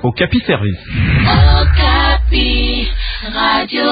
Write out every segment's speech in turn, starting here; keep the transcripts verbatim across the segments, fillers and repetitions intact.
Okapi Service. Okapi, Radio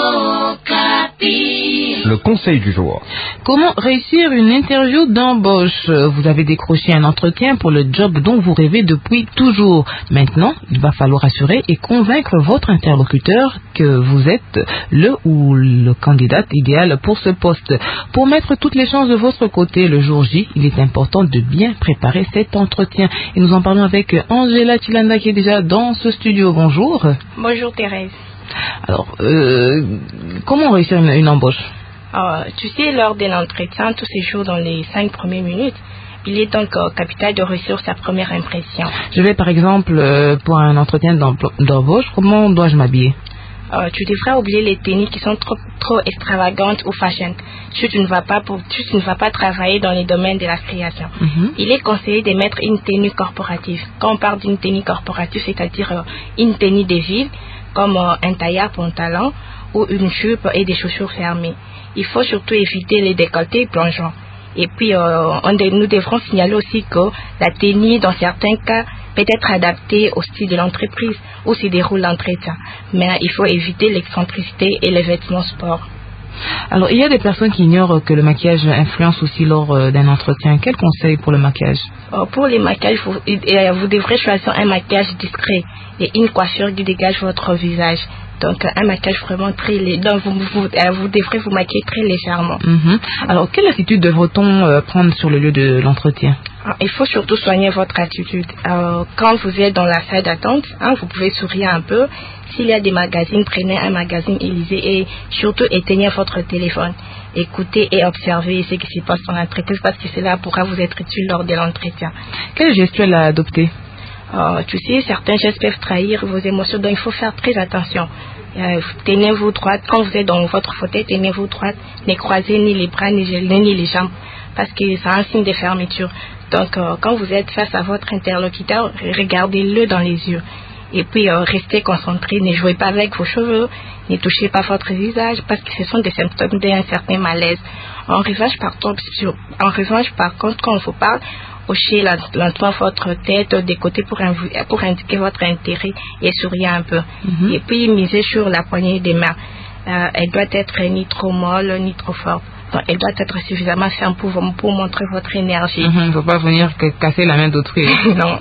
Okapi. Le conseil du jour. Comment réussir une interview d'embauche? Vous avez décroché un entretien pour le job dont vous rêvez depuis toujours. Maintenant, il va falloir assurer et convaincre votre interlocuteur que vous êtes le ou le candidat idéal pour ce poste. Pour mettre toutes les chances de votre côté le jour J, il est important de bien préparer cet entretien. Et nous en parlons avec Angela Chilanda qui est déjà dans ce studio. Bonjour. Bonjour Thérèse. Alors, euh, comment réussir une, une embauche? Euh, tu sais, lors de l'entretien, tous ces jours dans les cinq premières minutes, il est donc euh, capital de réussir sa première impression. Je vais par exemple euh, pour un entretien d'embauche, comment dois-je m'habiller? Euh, tu devrais oublier les tenues qui sont trop, trop extravagantes ou fashion. Si tu ne vas pas pour, si tu ne vas pas travailler dans les domaines de la création. Mm-hmm. Il est conseillé de mettre une tenue corporative. Quand on parle d'une tenue corporative, c'est-à-dire euh, une tenue de ville, comme euh, un tailleur pantalon ou une jupe et des chaussures fermées. Il faut surtout éviter les décolletés plongeants. Et puis, euh, on de, nous devrons signaler aussi que la tenue, dans certains cas, peut être adaptée au style de l'entreprise où se déroule l'entretien. Mais il faut éviter l'excentricité et les vêtements sport. Alors, il y a des personnes qui ignorent que le maquillage influence aussi lors euh, d'un entretien. Quel conseil pour le maquillage? euh, Pour les maquillages, vous, euh, vous devrez choisir un maquillage discret et une coiffure qui dégage votre visage. Donc, un maquillage vraiment très léger. Donc, vous, vous, euh, vous devrez vous maquiller très légèrement. Mm-hmm. Alors, quelle attitude devrait-on euh, prendre sur le lieu de l'entretien? Il faut surtout soigner votre attitude. Euh, quand vous êtes dans la salle d'attente, hein, vous pouvez sourire un peu. S'il y a des magazines, prenez un magazine et lisez. Et surtout, éteignez votre téléphone. Écoutez et observez ce qui se passe dans l'entretien parce que cela pourra vous être utile lors de l'entretien. Quelle gestuelle à adopter? Euh, tu sais, certains gestes peuvent trahir vos émotions, donc il faut faire très attention. Euh, tenez-vous droite, quand vous êtes dans votre fauteuil, tenez-vous droite, ne croisez ni les bras, ni les, ni les jambes, parce que c'est un signe de fermeture. Donc, euh, quand vous êtes face à votre interlocuteur, regardez-le dans les yeux. Et puis, euh, restez concentré, ne jouez pas avec vos cheveux, ne touchez pas votre visage, parce que ce sont des symptômes d'un certain malaise. En revanche, par, en revanche, par contre, quand on vous parle, hochez lentement votre tête des côtés pour, pour indiquer votre intérêt et souriez un peu. Mm-hmm. Et puis, misez sur la poignée des mains. Euh, elle doit être ni trop molle, ni trop forte. Donc, elle doit être suffisamment ferme pour, pour montrer votre énergie. Il ne faut pas venir casser la main d'autrui. Non.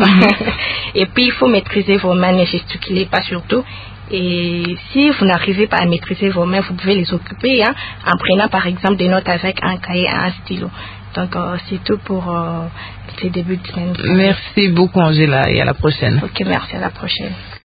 Et puis, il faut maîtriser vos mains, ne gesticulez pas surtout. Et si vous n'arrivez pas à maîtriser vos mains, vous pouvez les occuper hein, en prenant par exemple des notes avec un cahier et un stylo. Donc, euh, c'est tout pour euh, ces débuts de semaine. Merci beaucoup, Angela, et à la prochaine. Ok, merci, à la prochaine.